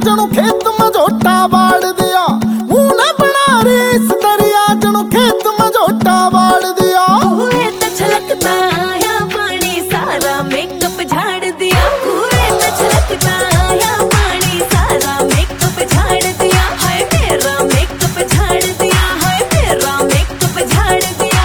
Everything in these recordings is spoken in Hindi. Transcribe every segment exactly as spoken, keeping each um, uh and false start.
जनो खेत में झोटा बाड़ दिया, मुंह न बना रेस दरिया जनो खेत में झोटा बाड़ दिया। कुएं तो छलकता या पानी सारा मेकअप झाड़ दिया, कुएं तो छलकता या पानी सारा मेकअप झाड़ दिया, हाय मेरा मेकअप झाड़ दिया, हाय मेरा मेकअप झाड़ दिया।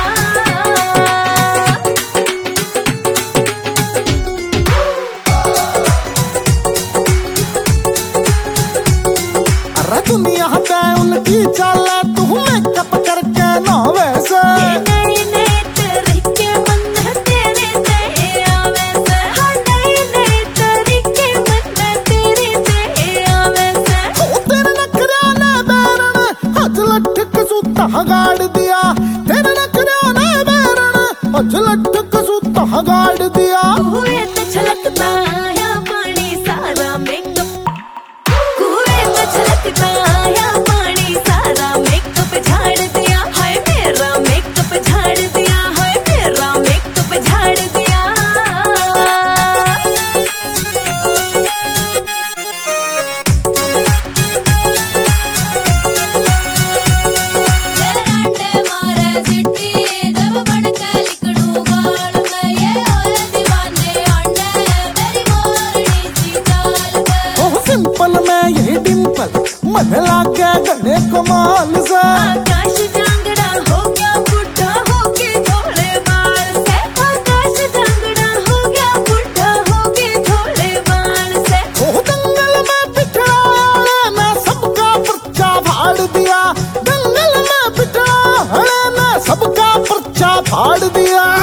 अरे दुनिया है उनकी चाल तू मेकअप करके ना वैसे, नए नए तरीके मन तेरे से आवे से, हाँ नए नए तरीके मन तेरे से आवे से। तू तेरे नखरा ने बैरन हज लठक सूता गाड़ दिया, तेरे नखरा ने बैरन हज लठक सूता गाड़ दिया। कुएं तो छलकता या पानी सारा मेकअप, कुएं तो छलकता या पानी सारा मेकअप झाड़ दिया, हाय मेरा मेकअप झाड़ दिया, हाय मेरा मेकअप झाड़ दिया। अंडे मारे सिटी जब बड़का लिकड़ू गाल में, ये होए दीवाने अंडे मेरी मोरनी सी चाल में। ओह सिंपल में ये डिंपल मन लागे गने कमाल से, आकाश जांगड़ा हो गया बुढ़ा हो के थोड़े बाल से, आकाश जांगड़ा हो गया बुढ़ा हो के थोड़े बाल से। ओह दंगल में बिठाड़े ने सबका पर्चा फाड़ दिया, दंगल में बिठाड़े ने सबका पर्चा फाड़ दिया।